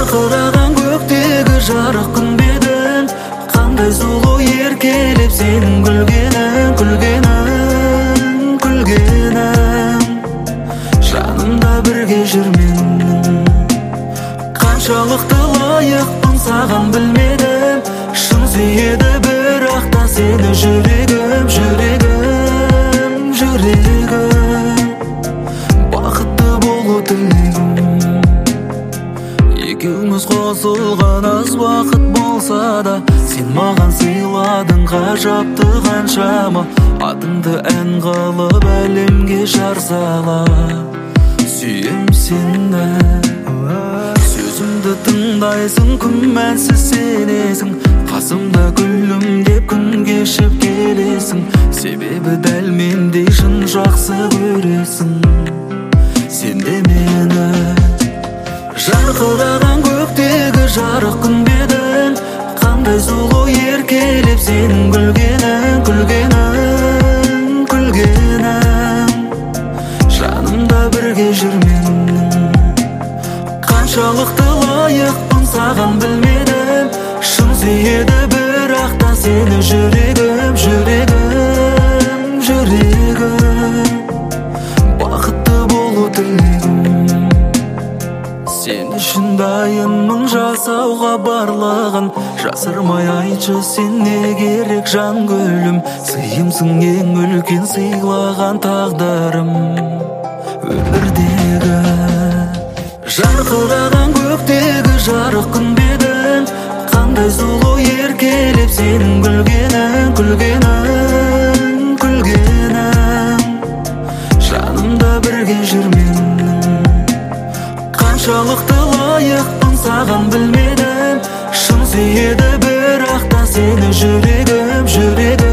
жарқыраған көктегі жарық күн бе едің, қандай сұлу еркелеп сенің күлгенің, күлгенің, күлгенің. Жанымда бірге жүрмен, қаншалықты лайықпын саған білмедім. Шын сүйеді бірақ та сені жүрегім, жүрегім, жүрегім. Бақытты болу тілегім, екеуміз қосылған аз уақыт болса да, сен маған сыйладың ғажапты қаншама. Атыңды ән қылып әлемге жар сала, сүйем сені. Сөзімді тыңдайсың, күмәнсіз сенесің, қасымда күлім деп күн кешіп келесің. Себебі дәл мендей шын жақсы көресің сен де мені. Жарқыраған көктегі жарық күн бе едің, қандай сұлу еркелеп сенің күлгенің, күлгенің, күлгенің. Жанымда бірге жүрмен, қаншалықты лайықпын саған білмедім. Шын сүйеді бірақ та сені жүрегім, жүрегім, жүрегім. Бақытты болу тілегім, сен үшін дайынмын жасауға барлығын. Жасырмай айтшы сен не керек жан гүлім, сыйымсың ең үлкен сыйлаған тағдырым өмірдегі. Жарқыраған көктегі жарық күн бе едің, қандай сұлу еркелеп сенің күлгенің, күлгенің, күлгенің. Жанымда бірге жүрмен, қаншалықты лайықпын саған білмедім. Шын сүйеді бірақ та сені жүрегім, жүрегім.